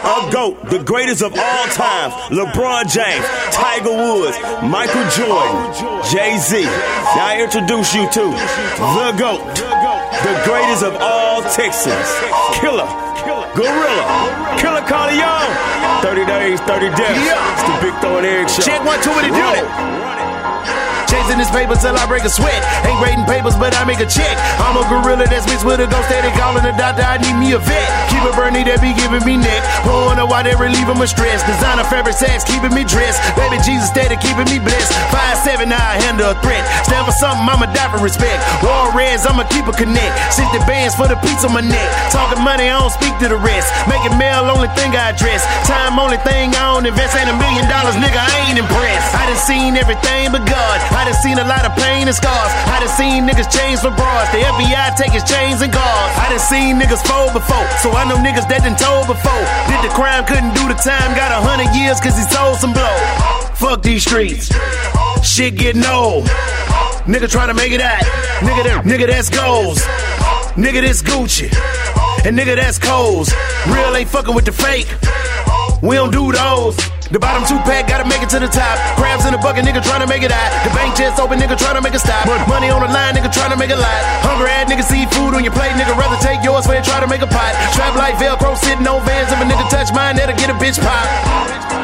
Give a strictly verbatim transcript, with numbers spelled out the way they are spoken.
A GOAT, the greatest of all times. LeBron James, Tiger Woods, Michael Jordan, Jay-Z. Now I introduce you to the GOAT, the greatest of all Texans. Killer, Gorilla, Killer Corleone. thirty days, thirty deaths. It's the Big Throw and Eric Show. Check one, two, and it do it. Chasing this paper till I break a sweat. Ain't rating papers, but I make a check. I'm a gorilla that's mixed with a ghost that they calling the doctor. I need me a vet. Keep it Bernie that be giving me neck. Won't know why they relieving my stress. Designer fabric sacks keeping me dressed. Baby Jesus steady keeping me blessed. five seven, now I handle a threat. Stand for something, I'ma die for respect. War Reds, I'ma keep a connect. sixty bands for the piece on my neck. Talking money, I don't speak to the rest. Making mail, only thing I address. Time, only thing I don't invest. Ain't a million dollars, nigga, I ain't impressed. I done seen everything but God. I done seen a lot of pain and scars. I done seen niggas change for bras. The F B I take his chains and guards. I done seen niggas fold before, so I know niggas that done told before. Did the crime, couldn't do the time. Got a hundred years cause he sold some blow. Fuck these streets, shit getting old. Nigga tryna make it out. Nigga that, nigga that's goals. Nigga this Gucci, and nigga that's Coles. Real ain't fucking with the fake. We don't do those. The bottom two pack, gotta make it to the top. Crabs in the bucket, nigga tryna make it out. The bank just open, nigga tryna make it stop. Money on the line, nigga tryna make it lot. Hungry ass nigga see food on your plate, nigga rather take yours for they try to make a pot. Trap like Velcro sitting on vans. If a nigga touch mine, that'll get a bitch pop.